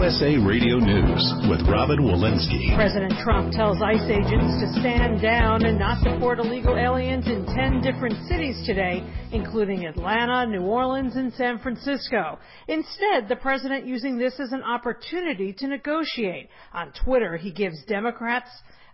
USA Radio News with Robin Walensky. President Trump tells ICE agents to stand down and not deport illegal aliens in 10 different cities today, including Atlanta, New Orleans, and San Francisco. Instead, the president using this as an opportunity to negotiate. On Twitter, he gives Democrats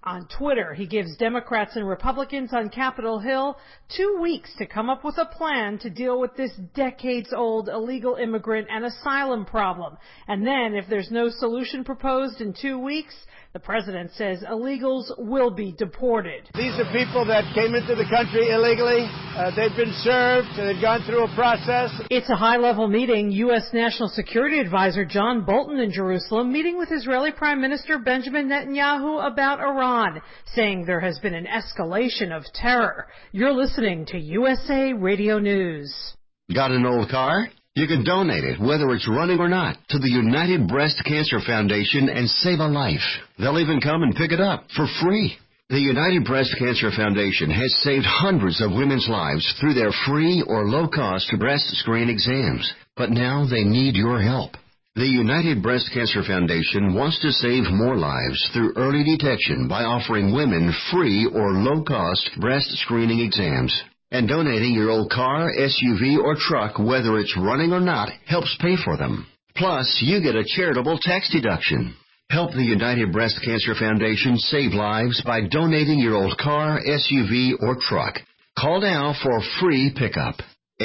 and Republicans on Capitol Hill 2 weeks to come up with a plan to deal with this decades-old illegal immigrant and asylum problem. And then, if there's no solution proposed in 2 weeks, the president says illegals will be deported. These are people that came into the country illegally. They've been served. They've gone through a process. It's a high-level meeting. U.S. National Security Advisor John Bolton in Jerusalem meeting with Israeli Prime Minister Benjamin Netanyahu about Iran, saying there has been an escalation of terror. You're listening to USA Radio News. Got an old car? You can donate it, whether it's running or not, to the United Breast Cancer Foundation and save a life. They'll even come and pick it up for free. The United Breast Cancer Foundation has saved hundreds of women's lives through their free or low-cost breast screen exams. But now they need your help. The United Breast Cancer Foundation wants to save more lives through early detection by offering women free or low-cost breast screening exams. And donating your old car, SUV, or truck, whether it's running or not, helps pay for them. Plus, you get a charitable tax deduction. Help the United Breast Cancer Foundation save lives by donating your old car, SUV, or truck. Call now for free pickup.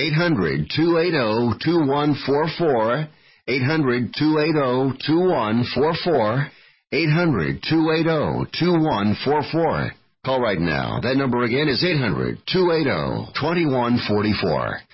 800-280-2144. 800-280-2144. 800-280-2144. Call right now. That number again is 800-280-2144.